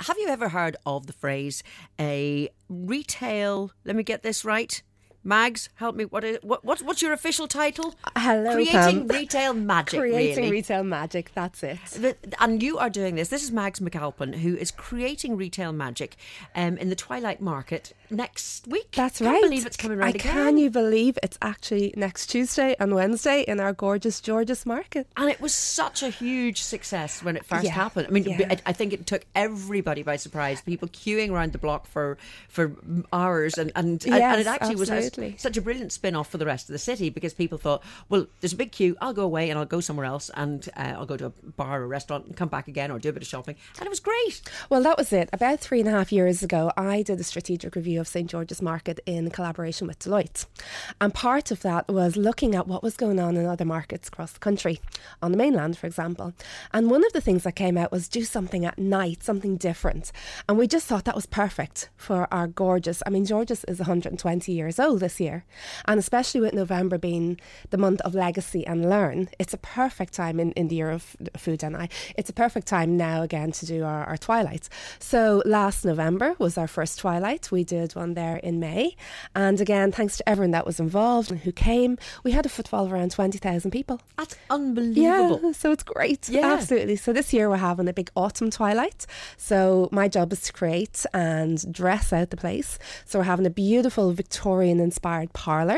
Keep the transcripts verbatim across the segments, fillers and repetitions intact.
have you ever heard of the phrase a retail, let me get this right, Mags, help me. What is what? What's, what's your official title? Hello, Creating Pam. retail magic. Creating really. retail magic. That's it. The, and you are doing this. This is Mags McAlpin, who is creating retail magic um, in the Twilight Market next week. That's Can't right. believe it's coming right I again. Can you believe it's actually next Tuesday and Wednesday in our gorgeous George's Market? And it was such a huge success when it first Yeah, happened. I mean, yeah. I, I think it took everybody by surprise. People queuing around the block for for hours, and and, Yes, and it actually absolutely. was a, such a brilliant spin-off for the rest of the city, because people thought, well, there's a big queue, I'll go away and I'll go somewhere else, and uh, I'll go to a bar or a restaurant and come back again, or do a bit of shopping, and it was great. Well, that was it. About three and a half years ago, I did a strategic review of Saint George's Market in collaboration with Deloitte. And part of that was looking at what was going on in other markets across the country, on the mainland, for example. And one of the things that came out was do something at night, something different. And we just thought that was perfect for our gorgeous, I mean, George's is one hundred twenty years old this year. And especially with November being the month of legacy and learn, it's a perfect time in, in the year of food and I. It's a perfect time now again to do our, our Twilights. So last November was our first Twilight. We did one there in May. And again, thanks to everyone that was involved and who came, we had a footfall of around twenty thousand people. That's unbelievable. Yeah, so it's great. Yeah. Absolutely. So this year we're having a big autumn Twilight. So my job is to create and dress out the place. So we're having a beautiful Victorian inspired parlour.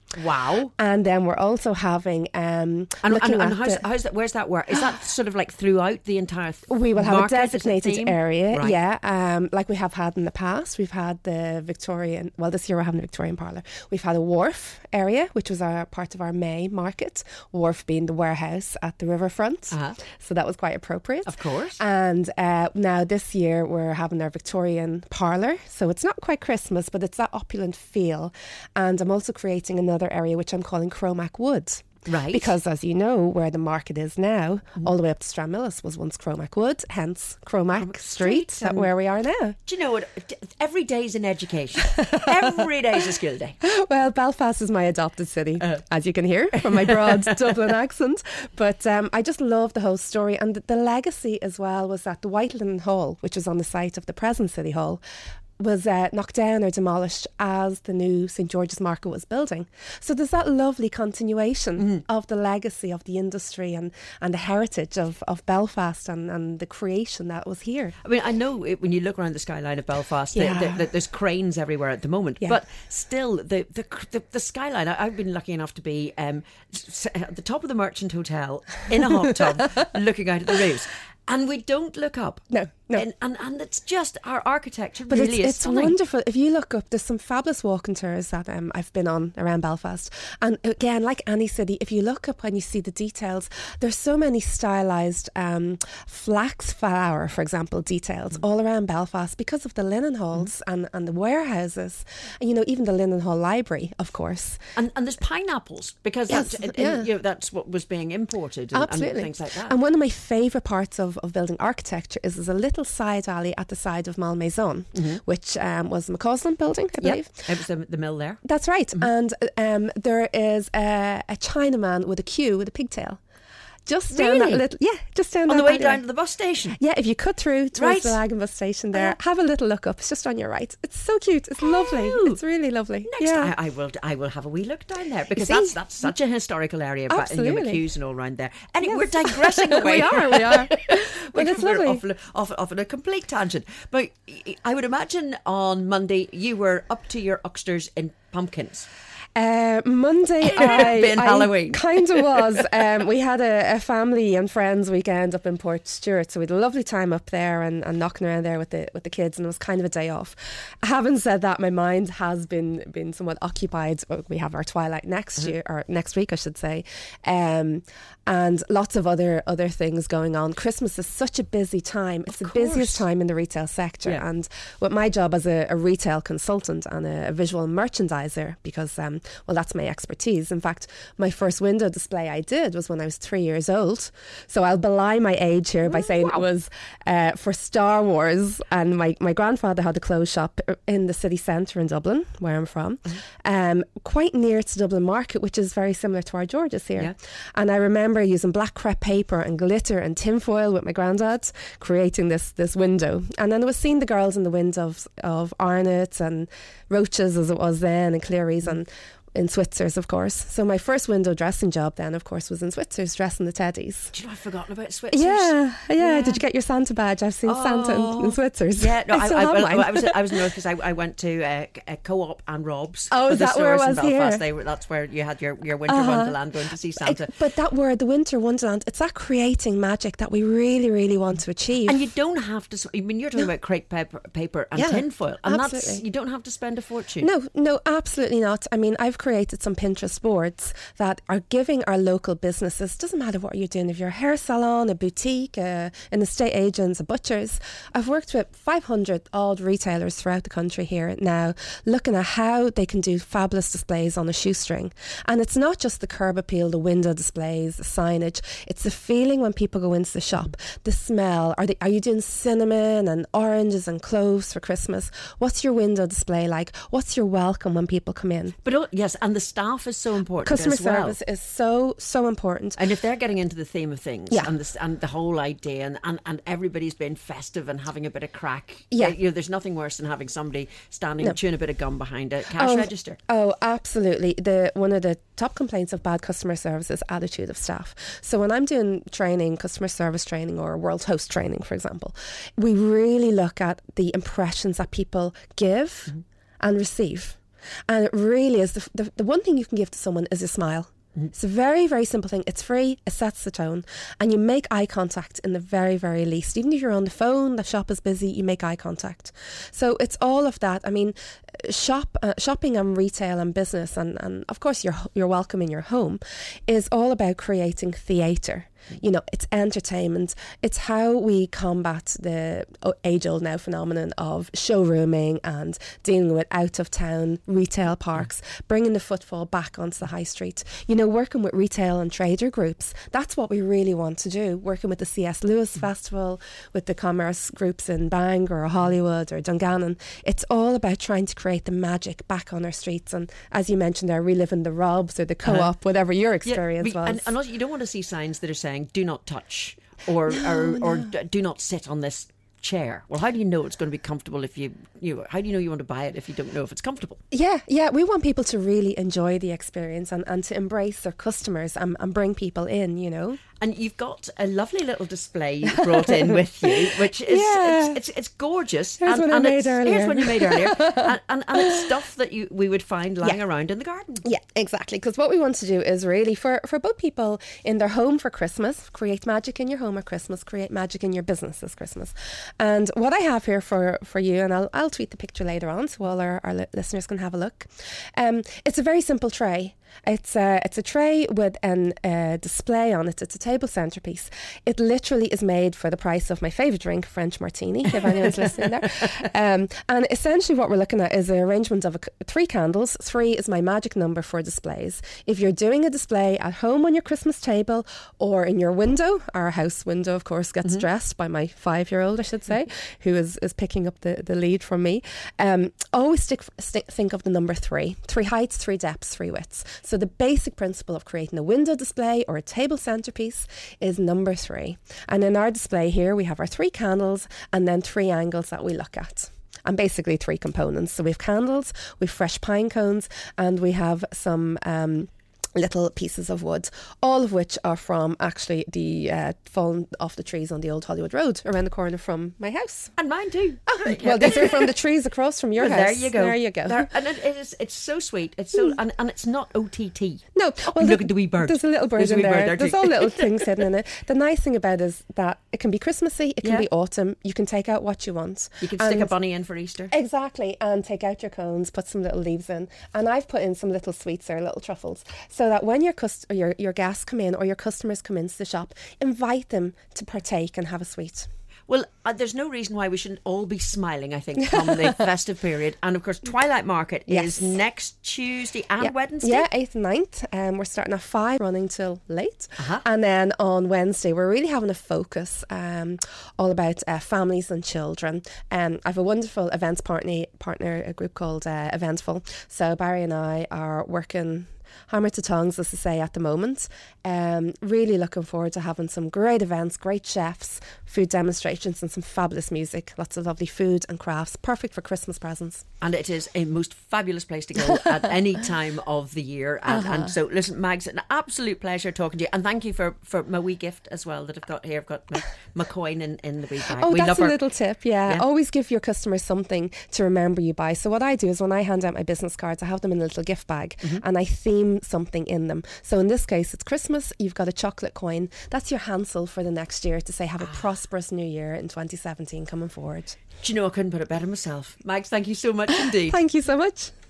Wow. And then we're also having um And, looking and, and at how's, the, how's that, where's that work? Is that sort of like throughout the entire th- we will have market? a Is it designated theme? area, Right. yeah, um, like we have had in the past. We've had the Victorian, well, this year we're having the Victorian parlour. We've had a wharf area, which was our part of our May market, wharf being the warehouse at the riverfront. Uh-huh. So that was quite appropriate. Of course. And uh, now this year we're having our Victorian parlour. So it's not quite Christmas, but it's that opulent feel. And I'm also creating another area, which I'm calling Cromac Wood. Right. Because as you know, where the market is now, mm-hmm. all the way up to Stranmillis was once Cromac Wood, hence Cromac, Cromac Street, Street, at where we are now. Do you know what? Every day is an education. Every day is a skill day. Well, Belfast is my adopted city, Uh. as you can hear from my broad Dublin accent. But um, I just love the whole story. And the, the legacy as well was that the White Linen Hall, which was on the site of the present City Hall, was uh, knocked down or demolished as the new Saint George's Market was building. So there's that lovely continuation mm. of the legacy of the industry and, and the heritage of, of Belfast and, and the creation that was here. I mean, I know it, when you look around the skyline of Belfast, Yeah. the, the, the, there's cranes everywhere at the moment, Yeah. but still, the the, the, the skyline, I, I've been lucky enough to be um, s- at the top of the Merchant Hotel in a hot tub looking out at the roofs. And we don't look up. No, no. And and, and it's just, our architecture But really it's, is it's stunning. wonderful. If you look up, there's some fabulous walking tours that um, I've been on around Belfast. And again, like any city, if you look up and you see the details, there's so many stylised um, flax flower, for example, details mm. all around Belfast because of the linen halls mm. and, and the warehouses. And, you know, even the Linen Hall Library, of course. And and there's pineapples, because Yes, that's, yeah. and, you know, that's what was being imported and, Absolutely. and things like that. And one of my favourite parts of, of building architecture is there's a little side alley at the side of Malmaison, mm-hmm. which um, was the McCausland building, I Yep. believe. It was the, the mill there. That's right. Mm-hmm. And um, there is a, a Chinaman with a queue with a pigtail. Just down Really? that little, yeah, just down On that the way alley. down to the bus station. Yeah, if you cut through towards Right. the Lagan bus station there, Uh, have a little look up. It's just on your right. It's so cute. It's lovely. Oh. It's really lovely. Next yeah. time I will I will have a wee look down there, because see? that's that's such a historical area, but in your Absolutely. McHugh's and all around there. And Yes. we're digressing away. We are, we are. But it's We're lovely. Off, on a- off, off on a complete tangent. But I would imagine on Monday you were up to your uxters in pumpkins. Uh, Monday, I, Been I Halloween. kind of was. Um, we had a, a family and friends weekend up in Port Stewart, so we had a lovely time up there and, and knocking around there with the with the kids, and it was kind of a day off. Having said that, my mind has been been somewhat occupied. We have our Twilight next mm-hmm. year, or next week, I should say, um, and lots of other other things going on. Christmas is such a busy time. It's Of the busiest course. time in the retail sector, Yeah. and with my job as a, a retail consultant and a, a visual merchandiser, because um, um, well, that's my expertise. In fact, my first window display I did was when I was three years old. So I'll belie my age here by saying wow. it was uh, for Star Wars. And my, my grandfather had a clothes shop in the city centre in Dublin, where I'm from, mm-hmm. um, quite near to Dublin Market, which is very similar to our George's here. Yeah. And I remember using black crepe paper and glitter and tinfoil with my granddad, creating this this window. And then I was seeing the girls in the windows of Arnott and Roaches, as it was then, and Cleary's, and in Switzer's, of course. So my first window dressing job then, of course, was in Switzer's, dressing the teddies. Do you know, I've forgotten about Switzer's. Yeah, yeah, yeah. Did you get your Santa badge? I've seen oh. Santa in, in Switzer's. Yeah, no, I, I, I, I, I was I was nervous because I, I went to uh, a Co-op and Rob's. Oh, is that where it was in Belfast. here? They were, that's where you had your, your winter uh-huh. wonderland, going to see Santa. It, but that word, the winter wonderland, it's that creating magic that we really, really want to achieve. And you don't have to. I mean, you're talking no. about crepe paper, paper and yeah, tinfoil, and absolutely. that's you don't have to spend a fortune. No, no, absolutely not. I mean, I've created some Pinterest boards that are giving our local businesses, doesn't matter what you're doing, if you're a hair salon, a boutique, uh, an estate agent, a butcher's. I've worked with five hundred odd retailers throughout the country here now, looking at how they can do fabulous displays on a shoestring. And it's not just the curb appeal, the window displays, the signage, it's the feeling when people go into the shop, the smell. Are they, are you doing cinnamon and oranges and cloves for Christmas? What's your window display like? What's your welcome when people come in? But oh, yes, and the staff is so important. Customer as well. service is so so important. And if they're getting into the theme of things, yeah. and the and the whole idea, and, and, and everybody's being festive and having a bit of crack, yeah, you know, there's nothing worse than having somebody standing no. chewing a bit of gum behind a cash oh, register. Oh, absolutely. The one of the top complaints of bad customer service is attitude of staff. So when I'm doing training, customer service training, or World Host training, for example, we really look at the impressions that people give mm-hmm. and receive. And it really is the, the the one thing you can give to someone is a smile. Mm-hmm. It's a very, very simple thing. It's free, it sets the tone, and you make eye contact in the very, very least. Even if you're on the phone, the shop is busy, you make eye contact. So it's all of that. I mean, shop uh, shopping and retail and business, and, and of course you're, you're welcome in your home, is all about creating theatre. You know, it's entertainment. It's how we combat the age-old now phenomenon of showrooming and dealing with out-of-town retail parks, bringing the footfall back onto the high street. You know, working with retail and trader groups. That's what we really want to do. Working with the C S Lewis Festival, with the commerce groups in Bangor or Hollywood or Dungannon. It's all about trying to create the magic back on our streets. And as you mentioned there, reliving the Robs or the Co-op, uh-huh. whatever your experience yeah, was. And, and also, you don't want to see signs that are saying, do not touch or no, or, no. or do not sit on this chair. Well, how do you know it's going to be comfortable if you, you how do you know you want to buy it if you don't know if it's comfortable? Yeah, yeah. We want people to really enjoy the experience and, and to embrace their customers and, and bring people in, you know. And you've got a lovely little display brought in with you, which is yeah. it's, it's it's gorgeous. Here's and, one I and made it's, earlier. Here's one you made earlier, and, and and it's stuff that you we would find lying yeah. around in the garden. Yeah, exactly. Because what we want to do is really for for both people in their home for Christmas, create magic in your home at Christmas, create magic in your business this Christmas. And what I have here for for you, and I'll I'll tweet the picture later on, so all our, our listeners can have a look. Um, it's a very simple tray. It's a, it's a tray with an uh, display on it. It's a table centerpiece. It literally is made for the price of my favourite drink, French martini, if anyone's listening there. Um, and essentially what we're looking at is an arrangement of a, three candles. Three is my magic number for displays. If you're doing a display at home on your Christmas table or in your window, our house window, of course, gets mm-hmm. dressed by my five-year-old, I should say, who is, is picking up the, the lead from me. Um, always stick, stick, think of the number three. Three heights, three depths, three widths. So the basic principle of creating a window display or a table centerpiece is number three. And in our display here, we have our three candles and then three angles that we look at. And basically three components. So we have candles, we have fresh pine cones, and we have some um, little pieces of wood, all of which are from actually the uh, fallen off the trees on the old Hollywood Road around the corner from my house. And mine too. Oh, well, these are from the trees across from your well, house. There you go. There you go. There, and it is, it's so sweet. It's so, and, and it's not O T T. No. Well, look at the wee bird. There's a little bird there's in there. Bird there there's all little things hidden in it. The nice thing about it is that it can be Christmassy, it can yeah. be autumn. You can take out what you want. You can and stick a bunny in for Easter. Exactly. And take out your cones, put some little leaves in. And I've put in some little sweets or little truffles so that when your cust- or your, your guests come in or your customers come into the shop, invite them to partake and have a sweet. Well, uh, there's no reason why we shouldn't all be smiling, I think, from the festive period. And of course, Twilight Market Yes. is next Tuesday and Yeah. Wednesday. Yeah, eighth and ninth. Um, we're starting at five, running till late. Uh-huh. And then on Wednesday, we're really having a focus um, all about uh, families and children. Um, I have a wonderful events partner, partner a group called uh, Eventful. So Barry and I are working hammer to tongs, as to say, at the moment. Um, really looking forward to having some great events, great chefs, food demonstrations and some fabulous music. Lots of lovely food and crafts. Perfect for Christmas presents. And it is a most fabulous place to go at any time of the year. And, Uh-huh. and so, listen, Mags, an absolute pleasure talking to you. And thank you for, for my wee gift as well that I've got here. I've got my, my coin in, in the wee bag. Oh, we that's love a her. little tip, yeah. Yeah. Always give your customers something to remember you by. So what I do is when I hand out my business cards, I have them in a little gift bag Mm-hmm. and I theme something in them. So in this case, it's Christmas. You've got a chocolate coin. That's your Hansel for the next year to say have a prosperous new year in twenty seventeen coming forward. Do you know, I couldn't put it better myself. Mags, thank you so much indeed. Thank you so much.